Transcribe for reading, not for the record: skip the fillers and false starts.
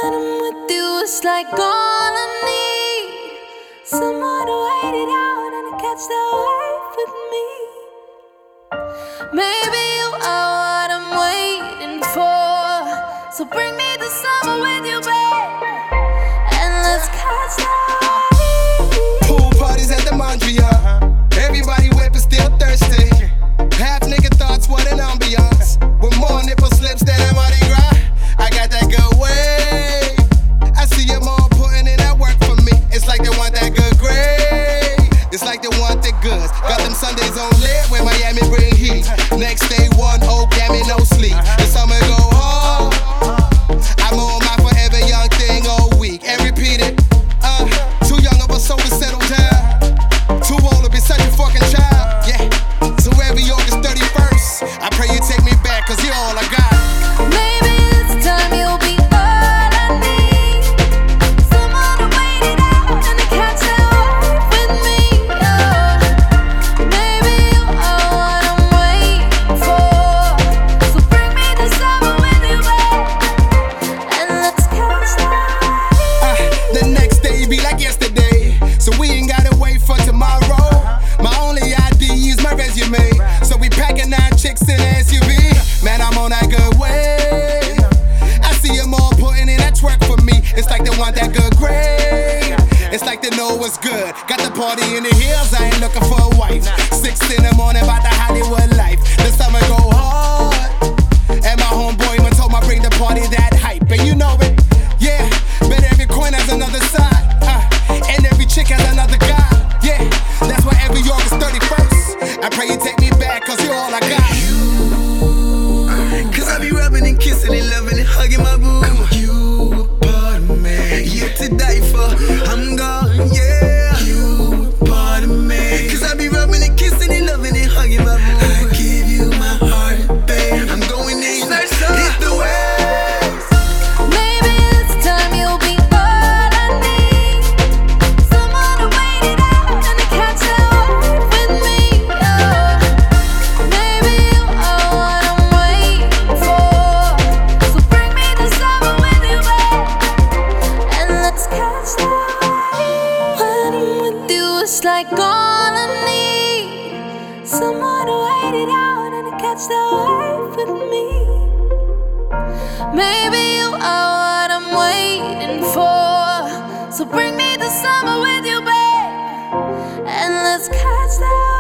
When I'm with you, it's like all I need. Someone to wait it out and to catch the wave with me. Maybe you are what I'm waiting for. So bring me the summer with you, babe, and let's catch the wave. Pool parties at the Mondrian. Everybody wet but still thirsty. Half nigga thoughts, what an ambiance. With more nipple slips than a Mardi Gras. I got that good wave. I see them all putting in that work for me. It's like they want that good grade. It's like they want the goods. Got them Sundays on lit where Miami bring heat. Next day 1-0, gammy, no sleep. The summer go hard. I'm on my forever young thing all week and repeat it. Too young of a soul to settle down. Too old to be such a fucking child. Yeah. So every August 31st, I pray you take me back, cause you're all I got. Maybe this time you'll be all I need. Someone to wait it out and to catch the wave with me. Maybe you are what I'm waiting for. So bring me the summer with you, babe, and let's catch the wave. The next day be like yesterday, so we ain't gotta wait for tomorrow. My only ID is my resume, so we packing 9 chicks in an SUV. Man, I'm on that good way. I see them all putting in that twerk for me. It's like they want that good grade. It's like they know what's good. Got the party in the hills, I ain't looking for a wife. 6 in the morning, about the Hollywood life. The summer go hard, and my homeboy even told me bring the party that hype. And you know it, yeah. Bet every coin has another side, and every chick has another guy. Yeah, that's why every August 31st, I pray you take me back, cause you're all I got. Cause I be rubbing and kissing and loving and hugging my boo. You a part of me, you to die for. I'm gone, yeah. You a part of me. Cause I be rubbing and kissing and loving and hugging my boo. I give you my heart, babe. I'm going in, hit the waves. Maybe this time you'll be all I need. Someone to wait it out and to catch the wave with me. Maybe you are what I'm waiting for. So bring me the summer with you, babe, and let's catch the wave. When I'm with you, it's like all I need. Someone to wait it out and to catch the wave with me. Maybe you are what I'm waiting for. So bring me the summer with you, babe, and let's catch the wave.